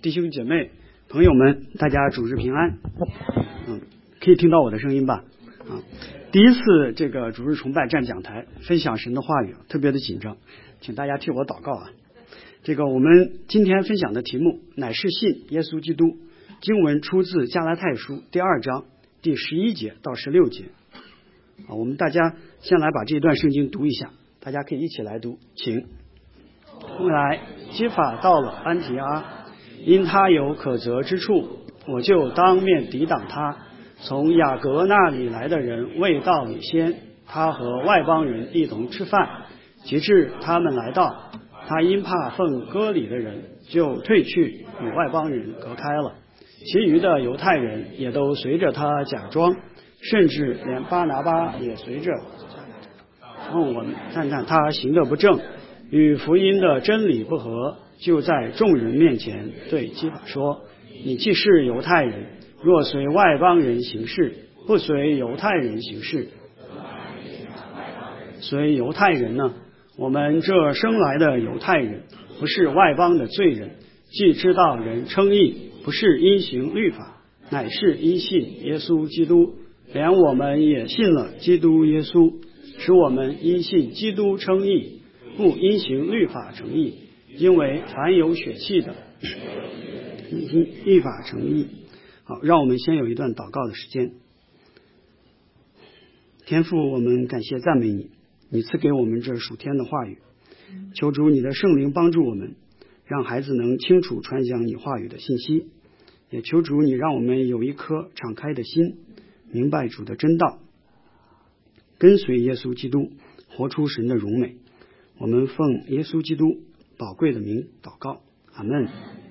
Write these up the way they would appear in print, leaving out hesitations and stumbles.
弟兄姐妹、朋友们，大家主日平安。可以听到我的声音吧？第一次这个主日崇拜站讲台分享神的话语，特别的紧张，请大家替我祷告啊。这个我们今天分享的题目乃是信耶稣基督，经文出自加拉太书第2章第11节到16节。我们大家先来把这段圣经读一下，大家可以一起来读，请。后来基法到了安提阿，因他有可责之处，我就当面抵挡他。从雅各那里来的人未到礼先，他和外邦人一同吃饭，及至他们来到，他因怕奉割礼的人，就退去与外邦人隔开了。其余的犹太人也都随着他假装，甚至连巴拿巴也随着。我们看看他行得不正，与福音的真理不合，就在众人面前对基法说：你既是犹太人，若随外邦人行事，不随犹太人行事。随犹太人呢，我们这生来的犹太人，不是外邦的罪人，既知道人称义，不是因行律法，乃是因信耶稣基督。连我们也信了基督耶稣，使我们因信基督称义，不因行律法成义。因为凡有血气的，因律法成义。好，让我们先有一段祷告的时间。天父，我们感谢赞美你，你赐给我们这属天的话语，求主你的圣灵帮助我们，让孩子能清楚传讲你话语的信息，也求主你让我们有一颗敞开的心，明白主的真道，跟随耶稣基督，活出神的荣美。我们奉耶稣基督宝贵的名祷告，阿们。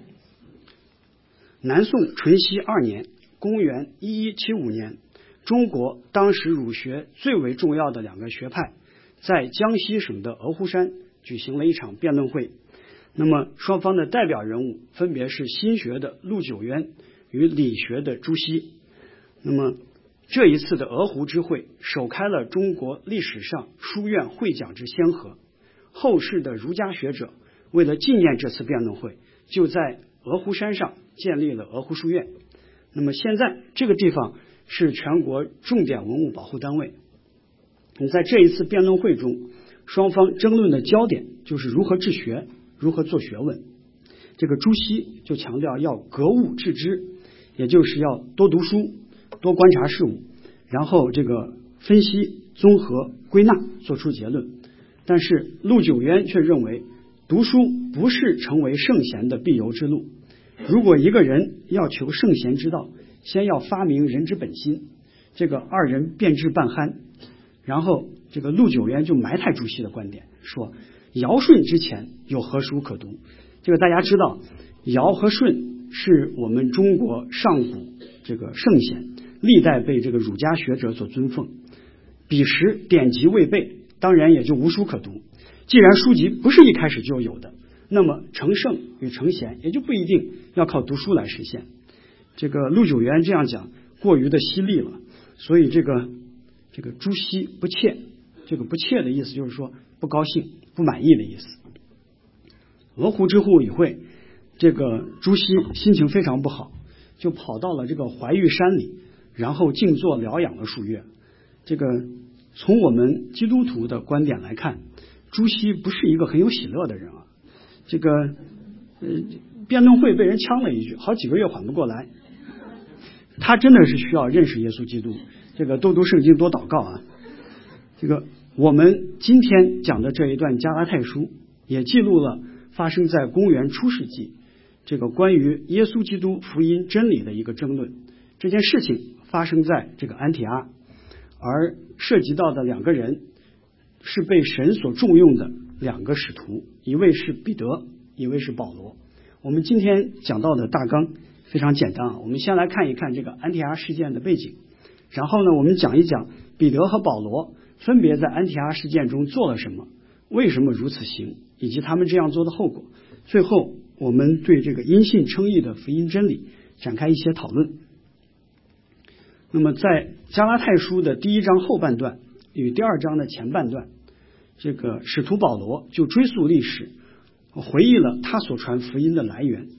南宋淳熙2年，公元1175年，中国当时儒学最为重要的2个学派在江西省的鹅湖山举行了一场辩论会。那么双方的代表人物分别是心学的陆九渊与理学的朱熹。那么这一次的鹅湖之会首开了中国历史上书院会讲之先河，后世的儒家学者为了纪念这次辩论会，就在鹅湖山上建立了鹅湖书院。那么现在这个地方是全国重点文物保护单位。在这一次辩论会中，双方争论的焦点就是如何治学，如何做学问。这个朱熹就强调要格物致知，也就是要多读书，多观察事物，然后这个分析、综合、归纳，做出结论。但是陆九渊却认为，读书不是成为圣贤的必由之路。如果一个人要求圣贤之道，先要发明人之本心。这个二人辩智半酣，然后这个陆九渊就埋汰朱熹的观点，说尧舜之前有何书可读。这个大家知道，尧和舜是我们中国上古这个圣贤，历代被这个儒家学者所尊奉。彼时典籍未备，当然也就无书可读。既然书籍不是一开始就有的，那么成圣与成贤也就不一定要靠读书来实现。这个陆九渊这样讲过于的犀利了，所以这个朱熹不切，这个不切的意思就是说不高兴、不满意的意思。鹅湖之会，这个朱熹心情非常不好，就跑到了这个怀玉山里，然后静坐疗养了数月。这个从我们基督徒的观点来看，朱熹不是一个很有喜乐的人啊。这个辩论会被人呛了一句，好几个月缓不过来。他真的是需要认识耶稣基督，这个多读圣经，多祷告啊。这个我们今天讲的这一段加拉太书，也记录了发生在公元初世纪这个关于耶稣基督福音真理的一个争论。这件事情发生在这个安提阿，而涉及到的2个人是被神所重用的2个使徒，一位是彼得，一位是保罗。我们今天讲到的大纲非常简单啊，我们先来看一看这个安提阿事件的背景，然后呢，我们讲一讲彼得和保罗分别在安提阿事件中做了什么，为什么如此行，以及他们这样做的后果。最后我们对这个因信称义的福音真理展开一些讨论。那么在加拉太书的第1章后半段与第2章的前半段，这个使徒保罗就追溯历史，回忆了他所传福音的来源。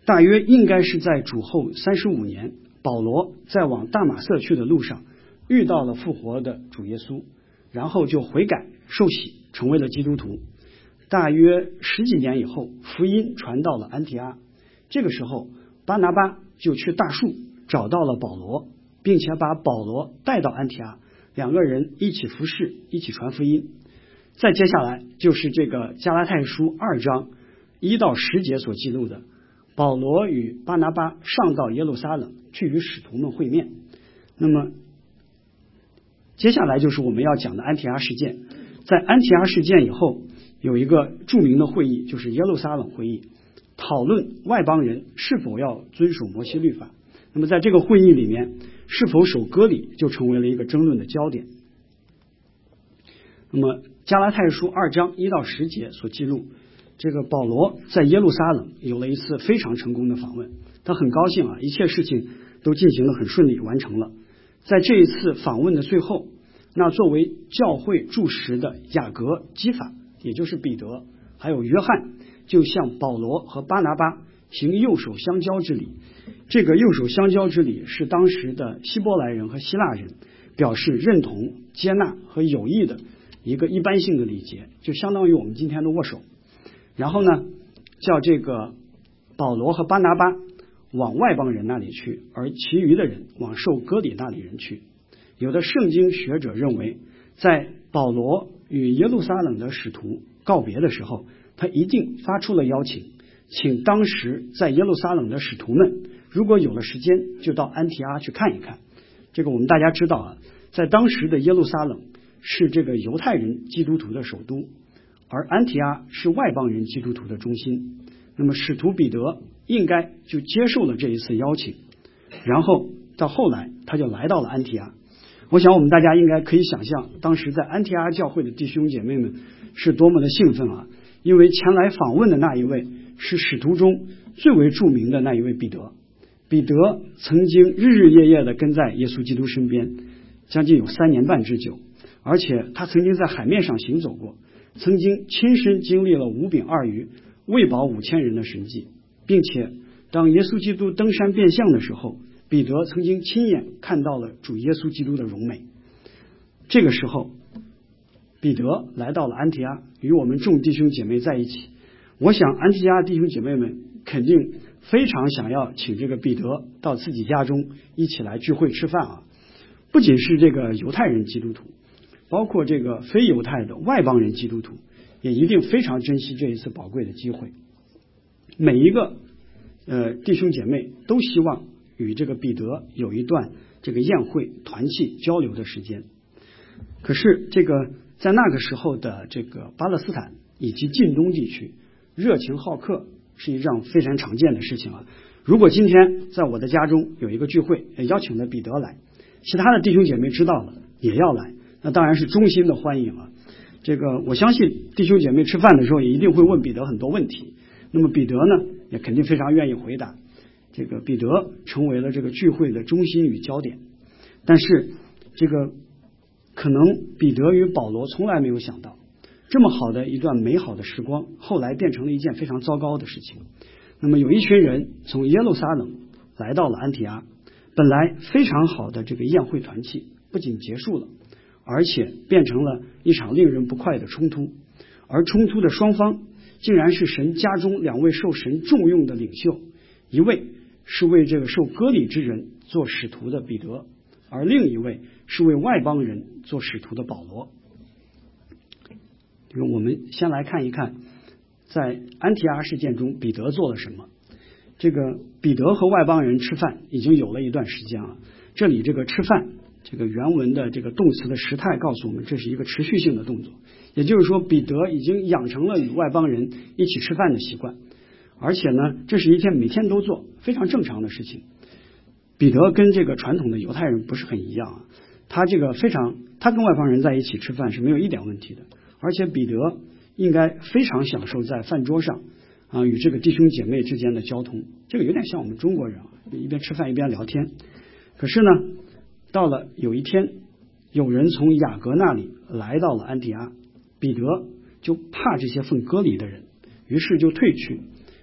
大约应该是在主后35年，保罗在往大马色去的路上遇到了复活的主耶稣，然后就悔改受洗，成为了基督徒。大约10几年以后，福音传到了安提阿，这个时候巴拿巴就去大树找到了保罗，并且把保罗带到安提阿，两个人一起服侍，一起传福音。再接下来就是这个加拉太书2章1到10节所记录的，保罗与巴拿巴上到耶路撒冷去与使徒们会面。那么接下来就是我们要讲的安提阿事件。在安提阿事件以后，有一个著名的会议，就是耶路撒冷会议，讨论外邦人是否要遵守摩西律法。那么在这个会议里面，是否守割礼就成为了一个争论的焦点。那么加拉太书2章1到10节所记录，这个保罗在耶路撒冷有了一次非常成功的访问，他很高兴一切事情都进行得很顺利，完成了。在这一次访问的最后，那作为教会柱石的雅各、基法，也就是彼得还有约翰，就向保罗和巴拿巴行右手相交之礼。这个右手相交之礼是当时的希伯来人和希腊人表示认同、接纳和友谊的一个一般性的礼节，就相当于我们今天的握手。然后呢，叫这个保罗和巴拿巴往外邦人那里去，而其余的人往受割礼那里人去。有的圣经学者认为，在保罗与耶路撒冷的使徒告别的时候，他一定发出了邀请，请当时在耶路撒冷的使徒们，如果有了时间就到安提阿去看一看。这个我们大家知道在当时的耶路撒冷是这个犹太人基督徒的首都，而安提阿是外邦人基督徒的中心。那么使徒彼得应该就接受了这一次邀请，然后到后来他就来到了安提阿。我想我们大家应该可以想象，当时在安提阿教会的弟兄姐妹们是多么的兴奋因为前来访问的那一位是使徒中最为著名的那一位彼得。彼得曾经日日夜夜的跟在耶稣基督身边，将近有3年半之久，而且他曾经在海面上行走过，曾经亲身经历了5饼2鱼喂饱5000人的神迹，并且当耶稣基督登山变相的时候，彼得曾经亲眼看到了主耶稣基督的荣美。这个时候彼得来到了安提阿，与我们众弟兄姐妹在一起。我想安提阿弟兄姐妹们肯定非常想要请这个彼得到自己家中一起来聚会吃饭不仅是这个犹太人基督徒，包括这个非犹太的外邦人基督徒也一定非常珍惜这一次宝贵的机会。每一个弟兄姐妹都希望与这个彼得有一段这个宴会团契交流的时间。可是这个在那个时候的这个巴勒斯坦以及近东地区，热情好客是一样非常常见的事情如果今天在我的家中有一个聚会，邀请了彼得来，其他的弟兄姐妹知道了也要来，那当然是衷心的欢迎这个我相信弟兄姐妹吃饭的时候也一定会问彼得很多问题，那么彼得呢也肯定非常愿意回答。这个彼得成为了这个聚会的中心与焦点。但是这个可能彼得与保罗从来没有想到，这么好的一段美好的时光后来变成了一件非常糟糕的事情。那么有一群人从耶路撒冷来到了安提阿，本来非常好的这个宴会团契不仅结束了，而且变成了一场令人不快的冲突。而冲突的双方竟然是神家中2位受神重用的领袖，一位是为这个受割礼之人做使徒的彼得，而另一位是为外邦人做使徒的保罗。我们先来看一看在安提阿事件中彼得做了什么。这个彼得和外邦人吃饭已经有了一段时间这里这个吃饭这个原文的这个动词的时态告诉我们，这是一个持续性的动作，也就是说彼得已经养成了与外邦人一起吃饭的习惯，而且呢这是一件每天都做非常正常的事情。彼得跟这个传统的犹太人不是很一样他跟外邦人在一起吃饭是没有一点问题的，而且彼得应该非常享受在饭桌上与这个弟兄姐妹之间的交通，这个有点像我们中国人一边吃饭一边聊天。可是呢到了有一天，有人从雅各那里来到了安提阿，彼得就怕这些奉割礼的人，于是就退去，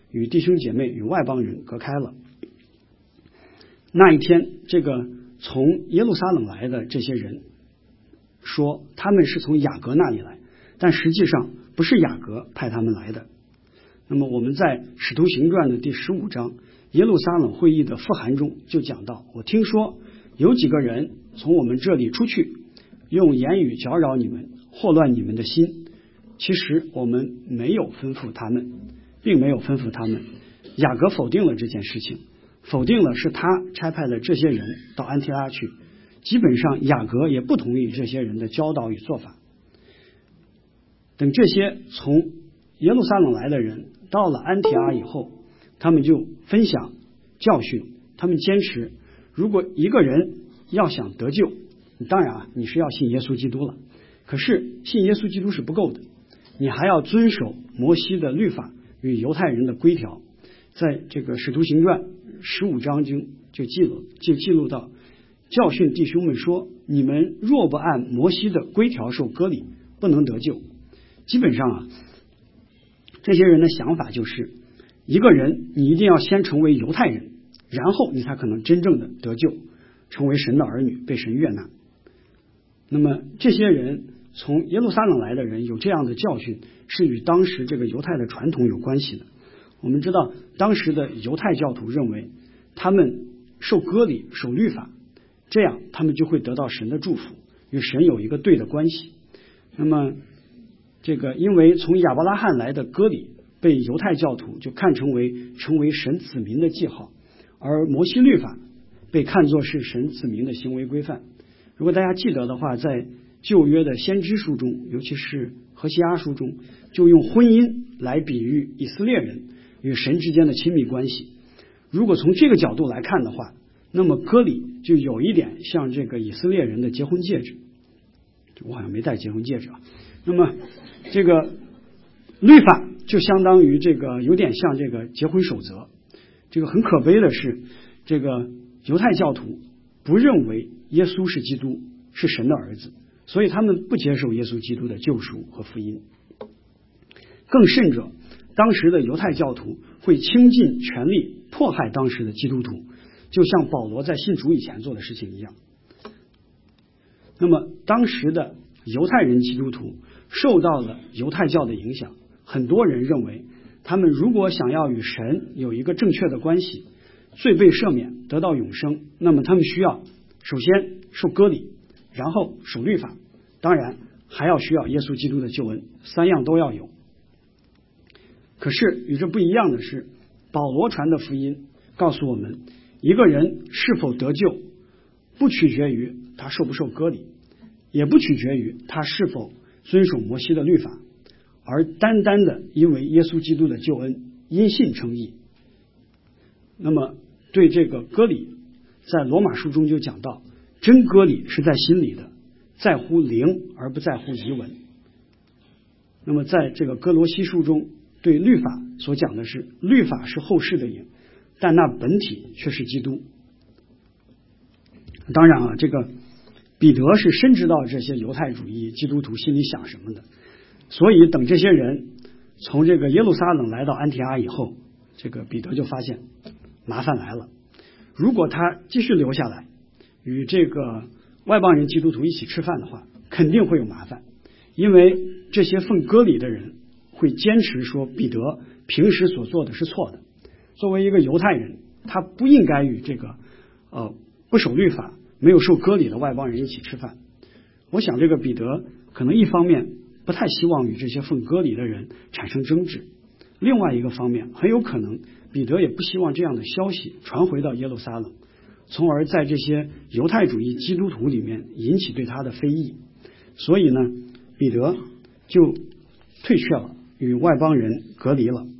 与弟兄姐妹与外邦人隔开了。那一天，这个从耶路撒冷来的这些人说他们是从雅各那里来，但实际上不是雅各派他们来的。那么我们在使徒行传的第15章耶路撒冷会议的复函中就讲到，我听说有几个人从我们这里出去，用言语搅扰你们，祸乱你们的心。其实我们没有吩咐他们，并没有吩咐他们。雅各否定了这件事情，否定了是他差派了这些人到安提阿去。基本上雅各也不同意这些人的教导与做法。等这些从耶路撒冷来的人到了安提阿以后，他们就分享教训，他们坚持，如果一个人要想得救，当然你是要信耶稣基督了，可是信耶稣基督是不够的，你还要遵守摩西的律法与犹太人的规条。在这个使徒行传15章中就记录到，教训弟兄们说，你们若不按摩西的规条受割礼，不能得救。基本上这些人的想法就是，一个人你一定要先成为犹太人，然后你才可能真正的得救，成为神的儿女，被神悦纳。那么这些人从耶路撒冷来的人有这样的教训，是与当时这个犹太的传统有关系的。我们知道当时的犹太教徒认为，他们受割礼守律法，这样他们就会得到神的祝福，与神有一个对的关系。那么这个因为从亚伯拉罕来的割礼被犹太教徒就看成为神子民的记号，而摩西律法被看作是神子民的行为规范。如果大家记得的话，在旧约的先知书中，尤其是何西阿书中，就用婚姻来比喻以色列人与神之间的亲密关系。如果从这个角度来看的话，那么割礼就有一点像这个以色列人的结婚戒指。我好像没戴结婚戒指啊。那么这个律法就相当于这个有点像这个结婚守则。这个很可悲的是，这个犹太教徒不认为耶稣是基督，是神的儿子，所以他们不接受耶稣基督的救赎和福音。更甚者，当时的犹太教徒会倾尽全力迫害当时的基督徒，就像保罗在信主以前做的事情一样。那么当时的犹太人基督徒受到了犹太教的影响，很多人认为他们如果想要与神有一个正确的关系，罪被赦免，得到永生，那么他们需要首先受割礼，然后守律法，当然还要需要耶稣基督的救恩，三样都要有。可是与这不一样的是，保罗传的福音告诉我们，一个人是否得救不取决于他受不受割礼，也不取决于他是否遵守摩西的律法，而单单的因为耶稣基督的救恩，因信称义。那么对这个割礼，在罗马书中就讲到，真割礼是在心里的，在乎灵而不在乎仪文。那么在这个哥罗西书中对律法所讲的是，律法是后世的影，但那本体却是基督。当然这个彼得是深知道这些犹太主义基督徒心里想什么的，所以等这些人从这个耶路撒冷来到安提阿以后，这个彼得就发现麻烦来了。如果他继续留下来与这个外邦人基督徒一起吃饭的话，肯定会有麻烦，因为这些奉割礼的人会坚持说彼得平时所做的是错的。作为一个犹太人，他不应该与这个不守律法没有受割礼的外邦人一起吃饭。我想这个彼得可能一方面不太希望与这些奉割礼的人产生争执，另外一个方面很有可能彼得也不希望这样的消息传回到耶路撒冷，从而在这些犹太主义基督徒里面引起对他的非议。所以呢，彼得就退却了，与外邦人隔离了。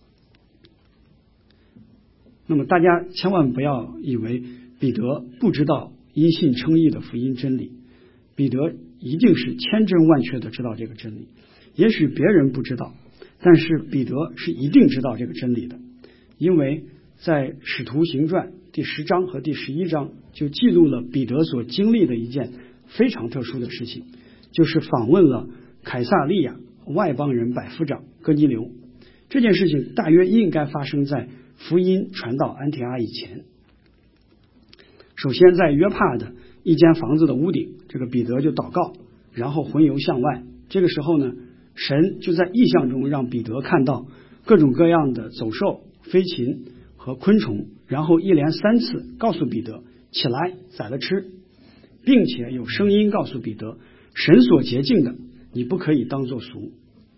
那么大家千万不要以为彼得不知道因信称义的福音真理，彼得一定是千真万确的知道这个真理。也许别人不知道，但是彼得是一定知道这个真理的，因为在使徒行传第10章和第11章就记录了彼得所经历的一件非常特殊的事情，就是访问了凯撒利亚外邦人百夫长哥尼流。 这件事情大约应该发生在福音传到安提阿以前。首先在约帕的一间房子的屋顶，这个彼得就祷告，然后魂游向外。这个时候呢，神就在异象中让彼得看到各种各样的走兽、飞禽和昆虫，然后一连3次告诉彼得起来宰了吃，并且有声音告诉彼得，神所洁净的你不可以当作俗。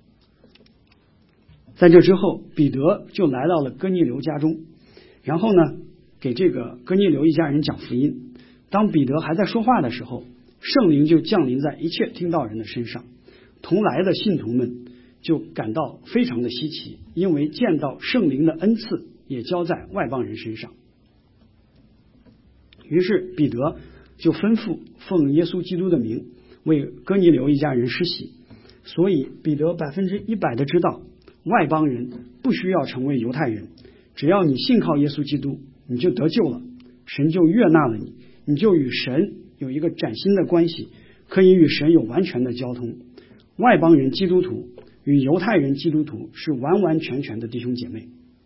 在这之后，彼得就来到了哥尼流家中，然后呢给这个哥尼流一家人讲福音。当彼得还在说话的时候，圣灵就降临在一切听到人的身上，同来的信徒们就感到非常的稀奇，因为见到圣灵的恩赐也交在外邦人身上。于是彼得就吩咐奉耶稣基督的名为哥尼流一家人施洗。所以彼得100%的知道，外邦人不需要成为犹太人，只要你信靠耶稣基督，你就得救了，神就悦纳了你，你就与神有一个崭新的关系，可以与神有完全的交通。外邦人基督徒与犹太人基督徒是完完全全的弟兄姐妹。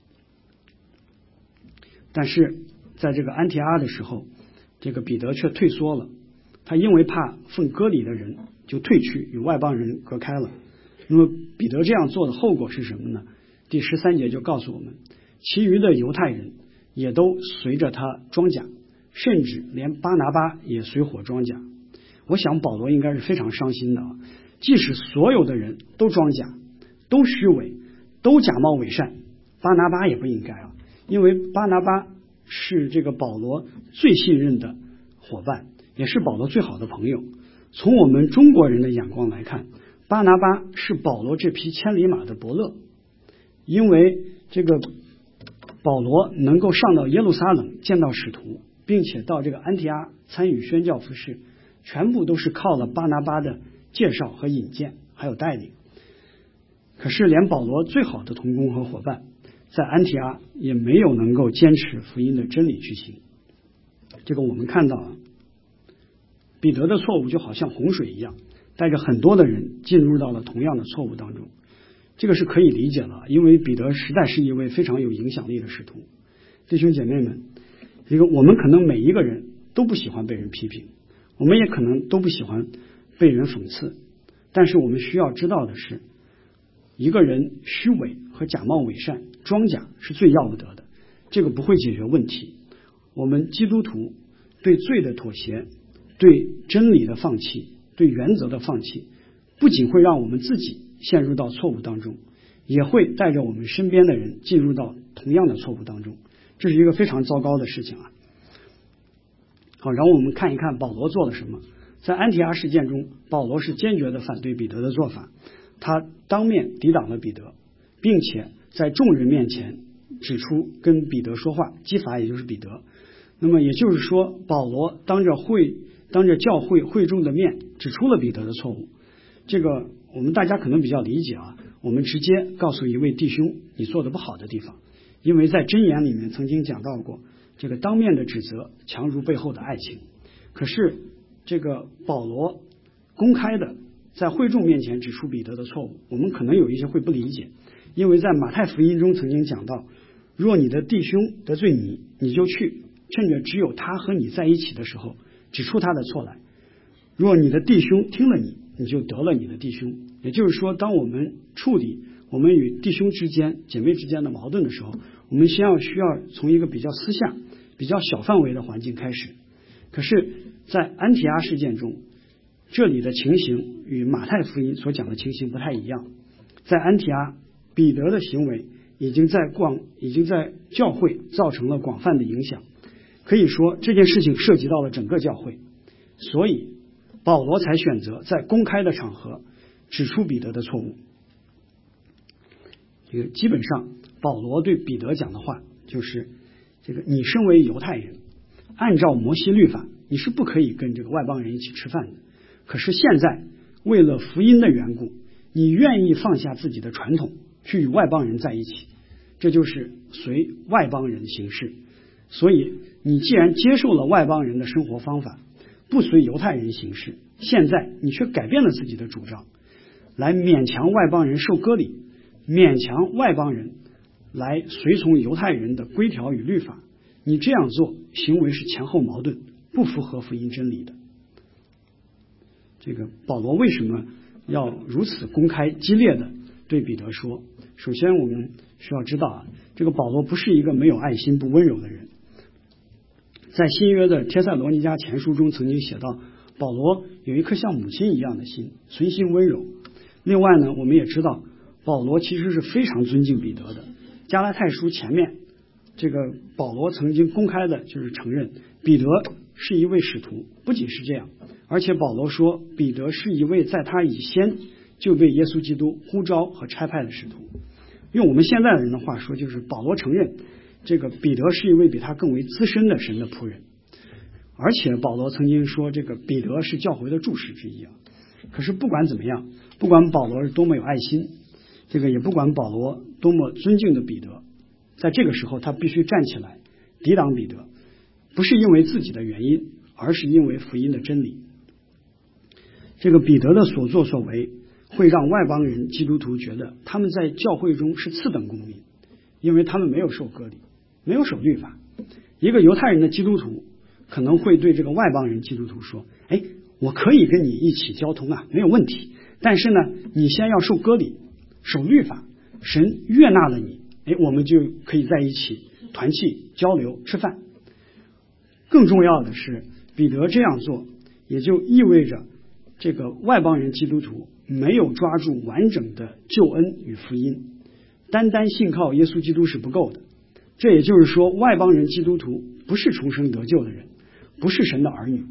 但是在这个安提阿的时候，这个彼得却退缩了，他因为怕奉割礼的人，就退去与外邦人隔开了。那么彼得这样做的后果是什么呢？第13节就告诉我们，其余的犹太人也都随着他装甲，甚至连巴拿巴也随伙装甲。我想保罗应该是非常伤心的啊！即使所有的人都装甲，都虚伪，都假冒伪善，巴拿巴也不应该啊，因为巴拿巴是这个保罗最信任的伙伴，也是保罗最好的朋友。从我们中国人的眼光来看，巴拿巴是保罗这匹千里马的伯乐，因为这个保罗能够上到耶路撒冷见到使徒，并且到这个安提阿参与宣教服事，全部都是靠了巴拿巴的介绍和引荐还有带领。可是连保罗最好的同工和伙伴在安提阿也没有能够坚持福音的真理去行。这个我们看到彼得的错误就好像洪水一样，带着很多的人进入到了同样的错误当中。这个是可以理解的，因为彼得实在是一位非常有影响力的使徒。弟兄姐妹们，这个我们可能每一个人都不喜欢被人批评，我们也可能都不喜欢被人讽刺，但是我们需要知道的是，一个人虚伪和假冒伪善装假是最要不得的，这个不会解决问题。我们基督徒对罪的妥协，对真理的放弃，对原则的放弃，不仅会让我们自己陷入到错误当中，也会带着我们身边的人进入到同样的错误当中，这是一个非常糟糕的事情啊。好，然后我们看一看保罗做了什么。在安提阿事件中，保罗是坚决的反对彼得的做法，他当面抵挡了彼得，并且在众人面前指出跟彼得说话，基法也就是彼得。那么也就是说，保罗当着教会会众的面指出了彼得的错误。这个我们大家可能比较理解啊，我们直接告诉一位弟兄你做的不好的地方，因为在箴言里面曾经讲到过，这个当面的指责强如背后的爱情。可是这个保罗公开的在会众面前指出彼得的错误，我们可能有一些会不理解，因为在马太福音中曾经讲到，若你的弟兄得罪你，你就去趁着只有他和你在一起的时候指出他的错来，若你的弟兄听了你，你就得了你的弟兄。也就是说，当我们处理我们与弟兄之间姐妹之间的矛盾的时候，我们需要从一个比较私下比较小范围的环境开始。可是在安提阿事件中，这里的情形与马太福音所讲的情形不太一样。在安提阿，彼得的行为已经在教会造成了广泛的影响，可以说这件事情涉及到了整个教会，所以保罗才选择在公开的场合指出彼得的错误。这个基本上保罗对彼得讲的话就是这个，你身为犹太人，按照摩西律法你是不可以跟这个外邦人一起吃饭的，可是现在为了福音的缘故，你愿意放下自己的传统去与外邦人在一起，这就是随外邦人行事。所以你既然接受了外邦人的生活方法，不随犹太人行事，现在你却改变了自己的主张，来勉强外邦人受割礼， 勉强外邦人来随从犹太人的规条与律法，你这样做行为是前后矛盾，不符合福音真理的。这个保罗为什么要如此公开激烈的对彼得说？首先我们需要知道啊，这个保罗不是一个没有爱心不温柔的人。在新约的帖撒罗尼迦前书中曾经写到，保罗有一颗像母亲一样的心，存心温柔。另外呢，我们也知道保罗其实是非常尊敬彼得的。加拉太书前面这个保罗曾经公开的就是承认彼得是一位使徒，不仅是这样，而且保罗说彼得是一位在他以先就被耶稣基督呼召和差派的使徒。用我们现在的人的话说，就是保罗承认这个彼得是一位比他更为资深的神的仆人，而且保罗曾经说这个彼得是教会的柱石之一啊。可是不管怎么样，不管保罗是多么有爱心，这个也不管保罗多么尊敬的彼得，在这个时候他必须站起来抵挡彼得，不是因为自己的原因，而是因为福音的真理。这个彼得的所作所为会让外邦人基督徒觉得他们在教会中是次等公民，因为他们没有受割礼，没有守律法。一个犹太人的基督徒可能会对这个外邦人基督徒说，我可以跟你一起交通啊，没有问题，但是呢你先要受割礼，守律法，神悦纳了你，我们就可以在一起团契交流吃饭。更重要的是，彼得这样做也就意味着这个外邦人基督徒没有抓住完整的救恩与福音，单单信靠耶稣基督是不够的。这也就是说，外邦人基督徒不是重生得救的人，不是神的儿女。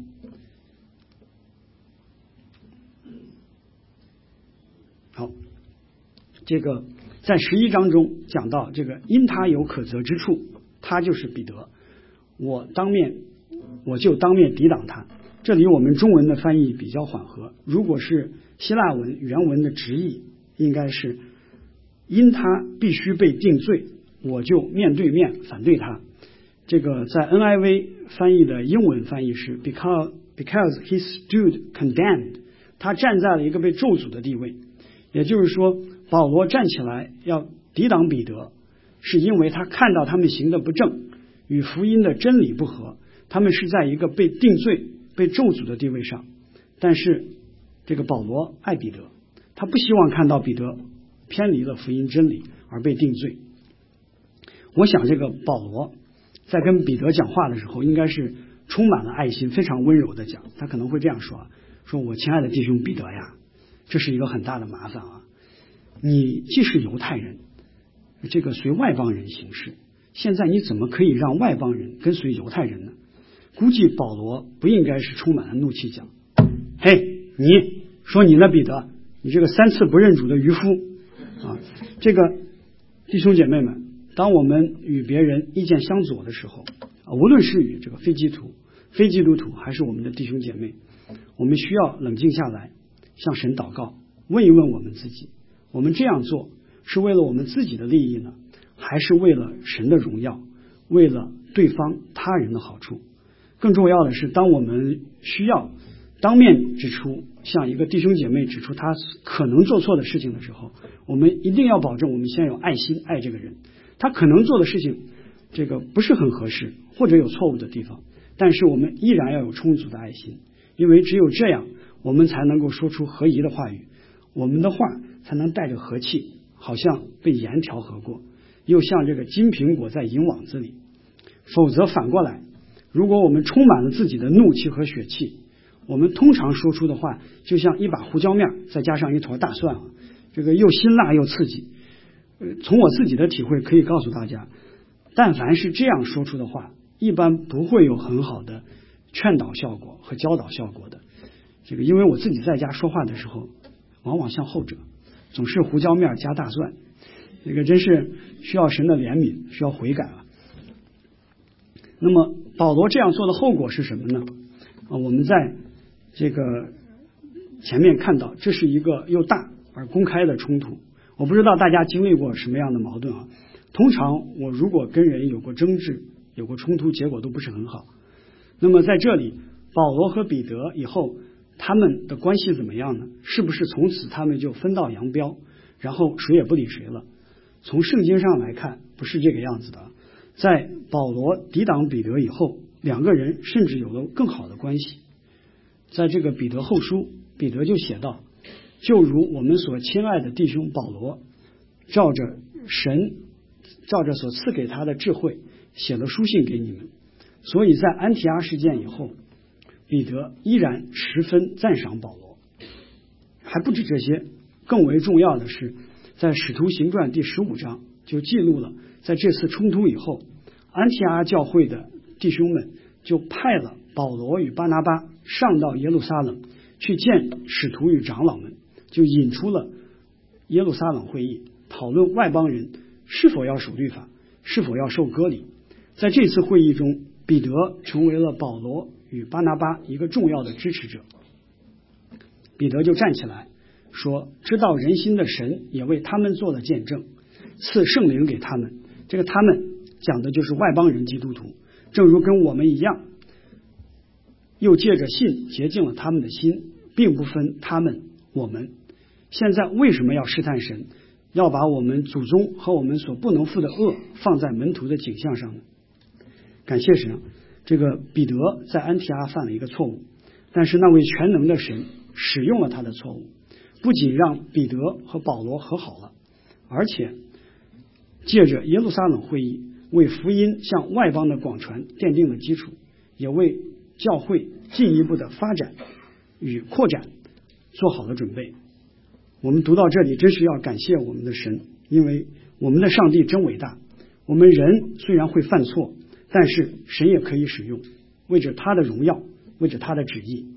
好，这个在11章中讲到，这个因他有可责之处，他就是彼得，我就当面抵挡他。这里我们中文的翻译比较缓和，如果是希腊文原文的直译，应该是因他必须被定罪，我就面对面反对他。这个在 NIV 翻译的英文翻译是 because he stood condemned， 他站在了一个被咒诅的地位。也就是说，保罗站起来要抵挡彼得，是因为他看到他们行的不正，与福音的真理不合，他们是在一个被定罪被咒诅的地位上。但是这个保罗爱彼得，他不希望看到彼得偏离了福音真理而被定罪。我想这个保罗在跟彼得讲话的时候应该是充满了爱心，非常温柔的讲。他可能会这样说，说我亲爱的弟兄彼得呀，这是一个很大的麻烦啊，你既是犹太人，这个随外邦人行事，现在你怎么可以让外邦人跟随犹太人呢？估计保罗不应该是充满了怒气讲，嘿，你说你呢彼得，你这个3次不认主的渔夫啊！这个弟兄姐妹们，当我们与别人意见相左的时候，无论是与这个非基督徒还是我们的弟兄姐妹，我们需要冷静下来，向神祷告，问一问我们自己，我们这样做是为了我们自己的利益呢，还是为了神的荣耀，为了对方他人的好处？更重要的是，当我们需要当面指出，向一个弟兄姐妹指出他可能做错的事情的时候，我们一定要保证我们先有爱心爱这个人。他可能做的事情这个不是很合适，或者有错误的地方，但是我们依然要有充足的爱心，因为只有这样我们才能够说出合宜的话语，我们的话才能带着和气，好像被盐调和过，又像这个金苹果在银网子里。否则反过来，如果我们充满了自己的怒气和血气，我们通常说出的话就像一把胡椒面再加上一坨大蒜，这个又辛辣又刺激。从我自己的体会可以告诉大家，但凡是这样说出的话，一般不会有很好的劝导效果和教导效果的。这个因为我自己在家说话的时候往往像后者，总是胡椒面加大蒜，这个真是需要神的怜悯，需要悔改了。那么保罗这样做的后果是什么呢？我们在这个前面看到，这是一个又大而公开的冲突。我不知道大家经历过什么样的矛盾啊？通常我如果跟人有过争执，有过冲突，结果都不是很好。那么在这里，保罗和彼得以后他们的关系怎么样呢？是不是从此他们就分道扬镳， 然后谁也不理谁了。从圣经上来看，不是这个样子的。在保罗抵挡彼得以后，两个人甚至有了更好的关系。在这个彼得后书，彼得就写道：就如我们所亲爱的弟兄保罗，照着所赐给他的智慧，写了书信给你们。所以在安提阿事件以后，彼得依然十分赞赏保罗。还不止这些，更为重要的是，在使徒行传第15章就记录了，在这次冲突以后，安提阿教会的弟兄们就派了保罗与巴拿巴上到耶路撒冷去见使徒与长老们，就引出了耶路撒冷会议，讨论外邦人是否要守律法，是否要受割礼。在这次会议中，彼得成为了保罗与巴拿巴一个重要的支持者。彼得就站起来说，知道人心的神也为他们做了见证，赐圣灵给他们。这个他们讲的就是外邦人基督徒，正如跟我们一样，又借着信洁净了他们的心，并不分他们我们。现在为什么要试探神，要把我们祖宗和我们所不能负的恶放在门徒的景象上呢？感谢神，这个彼得在安提阿犯了一个错误，但是那位全能的神使用了他的错误，不仅让彼得和保罗和好了，而且借着耶路撒冷会议为福音向外邦的广传奠定了基础，也为教会进一步的发展与扩展做好了准备。我们读到这里真是要感谢我们的神，因为我们的上帝真伟大。我们人虽然会犯错，但是神也可以使用，为着他的荣耀，为着他的旨意。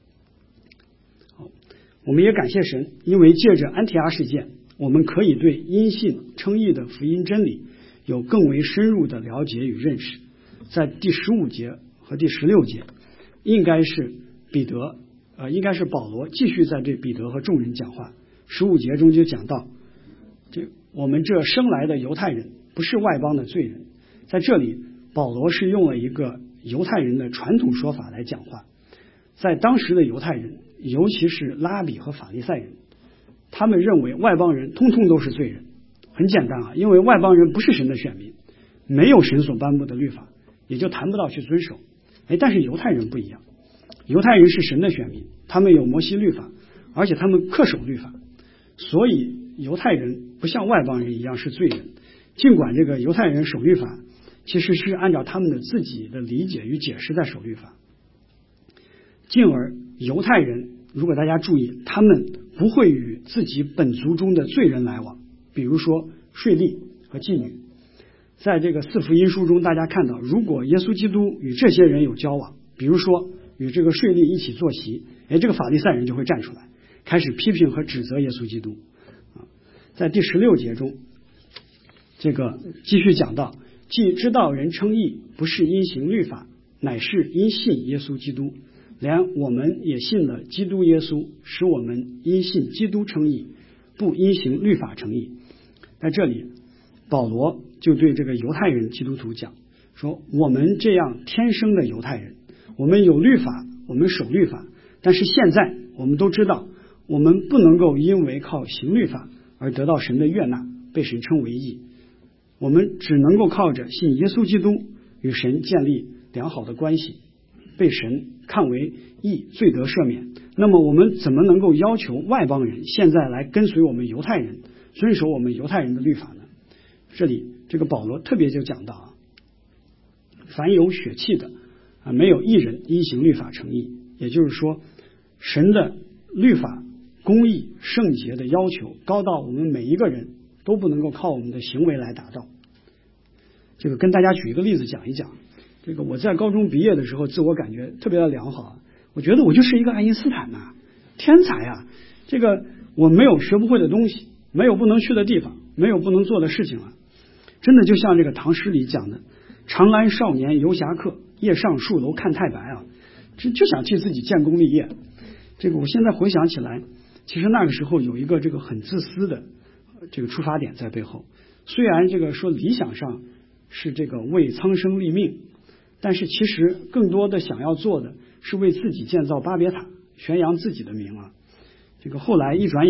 我们也感谢神，因为借着安提阿事件，我们可以对因信称义的福音真理有更为深入的了解与认识。在第15节和第16节，应该是保罗继续在对彼得和众人讲话。15节中就讲到，我们这生来的犹太人不是外邦的罪人。在这里，保罗是用了一个犹太人的传统说法来讲话。在当时的犹太人，尤其是拉比和法利赛人，他们认为外邦人通通都是罪人。很简单啊，因为外邦人不是神的选民，没有神所颁布的律法，也就谈不到去遵守。但是犹太人不一样，犹太人是神的选民，他们有摩西律法，而且他们恪守律法，所以犹太人不像外邦人一样是罪人。尽管这个犹太人守律法其实是按照他们的自己的理解与解释在守律法，进而犹太人，如果大家注意，他们不会与自己本族中的罪人来往，比如说税吏和妓女。在这个四福音书中，大家看到，如果耶稣基督与这些人有交往，比如说与这个税吏一起坐席，这个法利赛人就会站出来，开始批评和指责耶稣基督。在第16节中，这个继续讲到，既知道人称义不是因行律法，乃是因信耶稣基督，连我们也信了基督耶稣，使我们因信基督称义，不因行律法称义。在这里，保罗就对这个犹太人基督徒讲说，我们这样天生的犹太人，我们有律法，我们守律法，但是现在我们都知道，我们不能够因为靠行律法而得到神的悦纳，被神称为义。我们只能够靠着信耶稣基督与神建立良好的关系，被神看为义，罪得赦免。那么我们怎么能够要求外邦人现在来跟随我们犹太人，遵守我们犹太人的律法呢？这里这个保罗特别就讲到，凡有血气的没有一人因行律法成义。也就是说，神的律法公义圣洁的要求高到我们每一个人都不能够靠我们的行为来达到。这个跟大家举一个例子讲一讲。这个我在高中毕业的时候，自我感觉特别的良好，我觉得我就是一个爱因斯坦呐，天才啊！这个我没有学不会的东西，没有不能去的地方，没有不能做的事情了。真的就像这个唐诗里讲的，长安少年游侠客，夜上树楼看太白啊，就想替自己建功立业。这个我现在回想起来，其实那个时候有一个这个很自私的这个出发点在背后。虽然这个说理想上是这个为苍生立命，但是其实更多的想要做的是为自己建造巴别塔，宣扬自己的名啊。这个后来一转眼，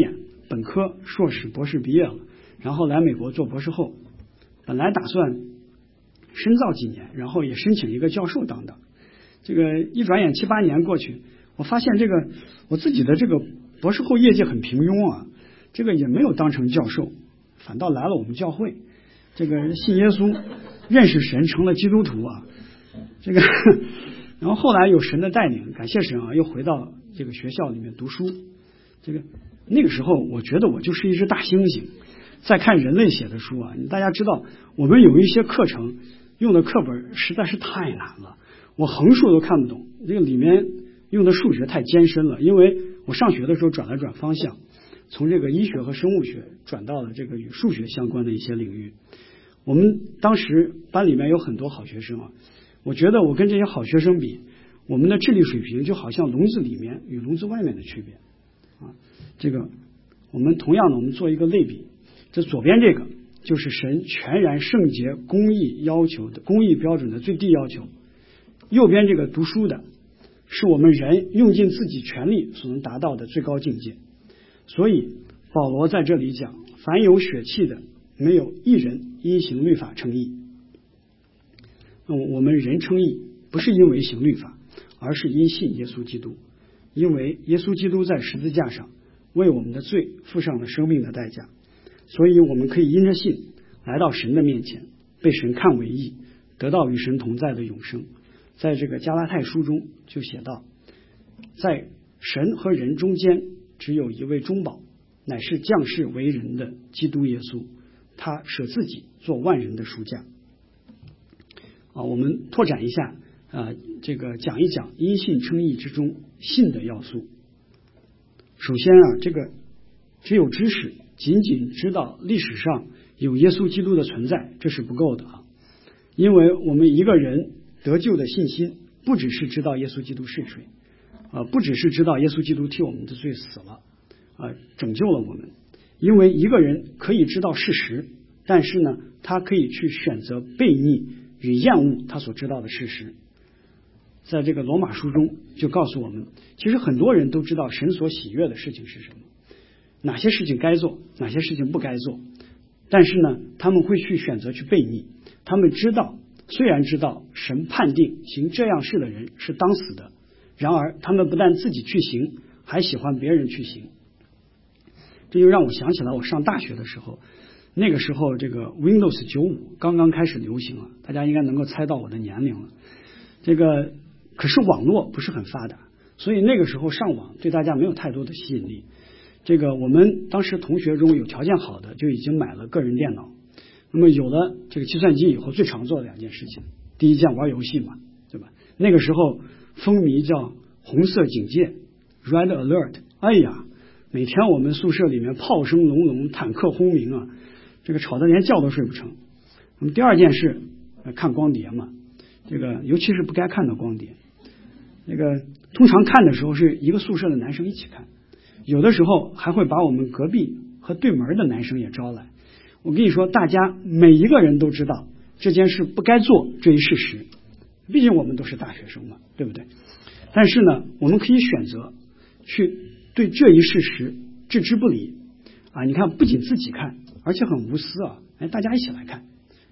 本科、硕士、博士毕业了，然后来美国做博士后，本来打算深造几年，然后也申请一个教授当。这个一转眼7、8年过去，我发现这个我自己的这个博士后业绩很平庸啊，这个也没有当成教授，反倒来了我们教会，这个信耶稣、认识神，成了基督徒啊。这个然后后来有神的带领，感谢神啊，又回到这个学校里面读书。这个那个时候我觉得我就是一只大猩猩，在看人类写的书啊。大家知道我们有一些课程用的课本实在是太难了，我横竖都看不懂，这个里面用的数学太艰深了，因为我上学的时候转了转方向，从这个医学和生物学转到了这个与数学相关的一些领域。我们当时班里面有很多好学生啊，我觉得我跟这些好学生比，我们的智力水平就好像笼子里面与笼子外面的区别啊。这个我们同样的，我们做一个类比，这左边这个就是神全然圣洁公义要求的公义标准的最低要求，右边这个读书的是我们人用尽自己全力所能达到的最高境界。所以保罗在这里讲，凡有血气的，没有一人因行律法称义。我们人称义不是因为行律法，而是因信耶稣基督，因为耶稣基督在十字架上为我们的罪付上了生命的代价，所以我们可以因着信来到神的面前，被神看为义，得到与神同在的永生。在这个加拉太书中就写道，在神和人中间只有一位中保，乃是降世为人的基督耶稣，他舍自己做万人的赎价。我们拓展一下这个讲一讲因信称义之中信的要素。首先这个只有知识，仅仅知道历史上有耶稣基督的存在，这是不够的因为我们一个人得救的信心不只是知道耶稣基督是谁不只是知道耶稣基督替我们的罪死了拯救了我们，因为一个人可以知道事实，但是呢他可以去选择悖逆与厌恶他所知道的事实。在这个罗马书中就告诉我们，其实很多人都知道神所喜悦的事情是什么，哪些事情该做，哪些事情不该做，但是呢他们会去选择去悖逆。他们虽然知道神判定行这样事的人是当死的，然而他们不但自己去行，还喜欢别人去行。这就让我想起来我上大学的时候，那个时候这个 Windows 95刚刚开始流行了，大家应该能够猜到我的年龄了。这个可是网络不是很发达，所以那个时候上网对大家没有太多的吸引力。这个我们当时同学中有条件好的就已经买了个人电脑，那么有了这个计算机以后，最常做的两件事情，第一件玩游戏嘛，对吧？那个时候风靡叫红色警戒 Red Alert， 哎呀，每天我们宿舍里面炮声隆隆，坦克轰鸣这个吵得连觉都睡不成。那么第二件事看光碟嘛，这个尤其是不该看的光碟，那个通常看的时候是一个宿舍的男生一起看，有的时候还会把我们隔壁和对门的男生也招来。我跟你说，大家每一个人都知道这件事不该做这一事实，毕竟我们都是大学生嘛，对不对？但是呢我们可以选择去对这一事实置之不理你看不仅自己看，而且很无私大家一起来看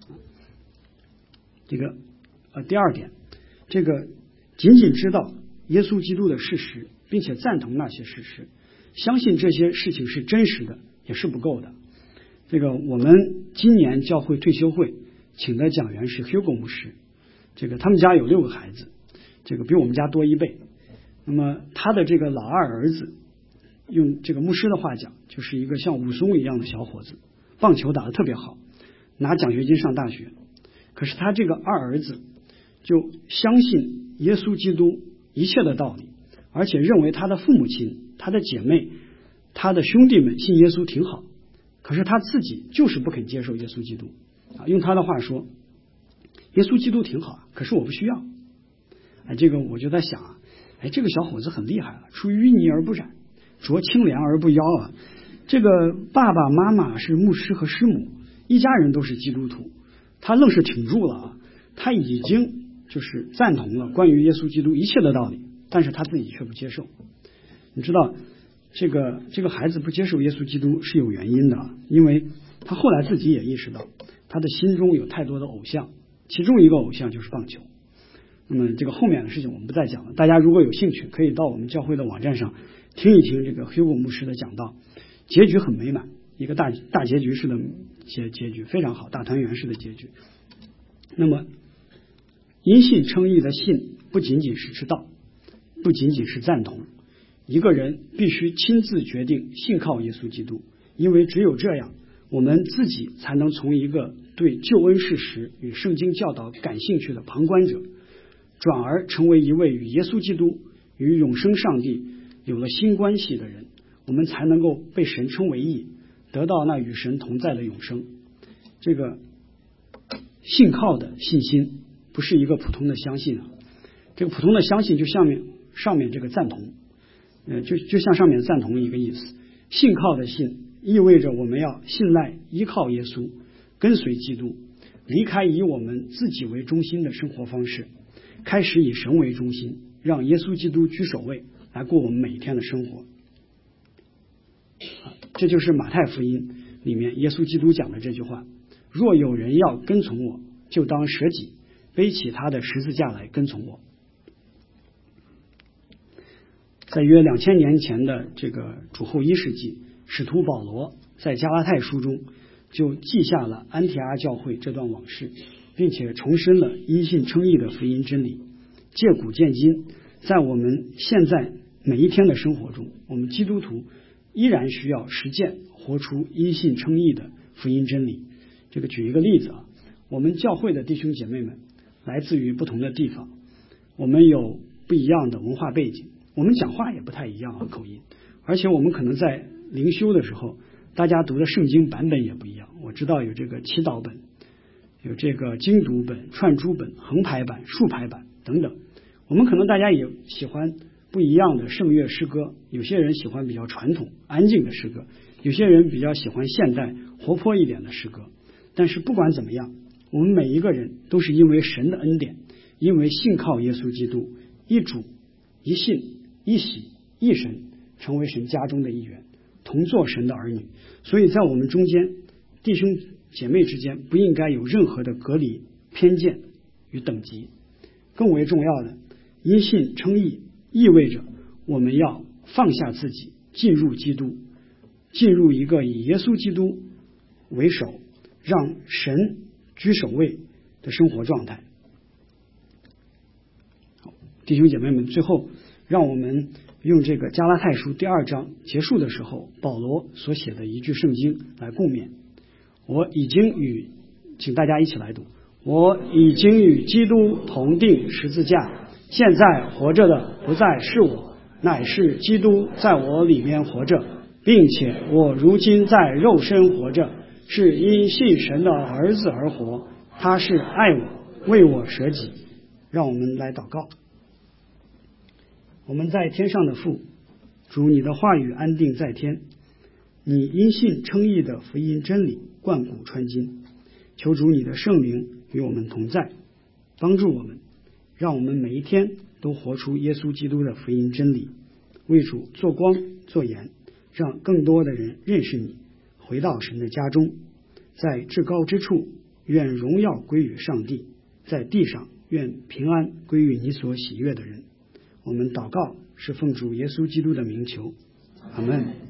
这个第二点，这个仅仅知道耶稣基督的事实，并且赞同那些事实，相信这些事情是真实的也是不够的。这个我们今年教会退休会请的讲员是 Hugo 牧师，这个他们家有6个孩子，这个比我们家多1倍。那么他的这个老二儿子，用这个牧师的话讲，就是一个像武松一样的小伙子，棒球打得特别好，拿奖学金上大学。可是他这个二儿子就相信耶稣基督一切的道理，而且认为他的父母亲、他的姐妹、他的兄弟们信耶稣挺好，可是他自己就是不肯接受耶稣基督用他的话说，耶稣基督挺好可是我不需要这个我就在想这个小伙子很厉害了，出淤泥而不染，濯清凉而不妖这个爸爸妈妈是牧师和师母，一家人都是基督徒，他愣是挺住了他已经就是赞同了关于耶稣基督一切的道理，但是他自己却不接受。你知道这个孩子不接受耶稣基督是有原因的，因为他后来自己也意识到他的心中有太多的偶像，其中一个偶像就是棒球。那么这个后面的事情我们不再讲了，大家如果有兴趣可以到我们教会的网站上听一听这个 Hugo 牧师的讲道，结局很美满，一个大结局式的结局非常好，大团圆式的结局。那么因信称义的信不仅仅是知道，不仅仅是赞同，一个人必须亲自决定信靠耶稣基督，因为只有这样，我们自己才能从一个对救恩事实与圣经教导感兴趣的旁观者，转而成为一位与耶稣基督与永生上帝有了新关系的人，我们才能够被神称为义，得到那与神同在的永生。这个信靠的信心不是一个普通的相信啊，这个普通的相信就上面这个赞同，就像上面赞同一个意思。信靠的信意味着我们要信赖依靠耶稣，跟随基督，离开以我们自己为中心的生活方式，开始以神为中心，让耶稣基督居首位来过我们每一天的生活。这就是马太福音里面耶稣基督讲的这句话：若有人要跟从我，就当舍己，背起他的十字架来跟从我。在约2000年前的这个主后1世纪，使徒保罗在加拉太书中就记下了安提阿教会这段往事，并且重申了因信称义的福音真理。借古鉴今，在我们现在每一天的生活中，我们基督徒依然需要实践活出因信称义的福音真理。这个举一个例子啊，我们教会的弟兄姐妹们来自于不同的地方，我们有不一样的文化背景，我们讲话也不太一样和口音，而且我们可能在灵修的时候，大家读的圣经版本也不一样。我知道有这个祈祷本，有这个精读本、串珠本、横排版、竖排版等等。我们可能大家也喜欢不一样的圣乐诗歌，有些人喜欢比较传统安静的诗歌，有些人比较喜欢现代活泼一点的诗歌。但是不管怎么样，我们每一个人都是因为神的恩典，因为信靠耶稣基督，一主一信一喜一神，成为神家中的一员，同做神的儿女。所以在我们中间，弟兄姐妹之间不应该有任何的隔离、偏见与等级。更为重要的，因信称义意味着我们要放下自己，进入基督，进入一个以耶稣基督为首，让神居首位的生活状态。弟兄姐妹们，最后让我们用这个加拉太书第2章结束的时候保罗所写的一句圣经来共勉。请大家一起来读：我已经与基督同定十字架，现在活着的不再是我，乃是基督在我里面活着，并且我如今在肉身活着，是因信神的儿子而活，他是爱我，为我舍己。让我们来祷告。我们在天上的父，主，你的话语安定在天，你因信称义的福音真理贯古穿今，求主你的圣灵与我们同在，帮助我们，让我们每一天都活出耶稣基督的福音真理，为主做光做盐，让更多的人认识你，回到神的家中。在至高之处，愿荣耀归于上帝，在地上愿平安归于你所喜悦的人。我们祷告是奉主耶稣基督的名求，阿们。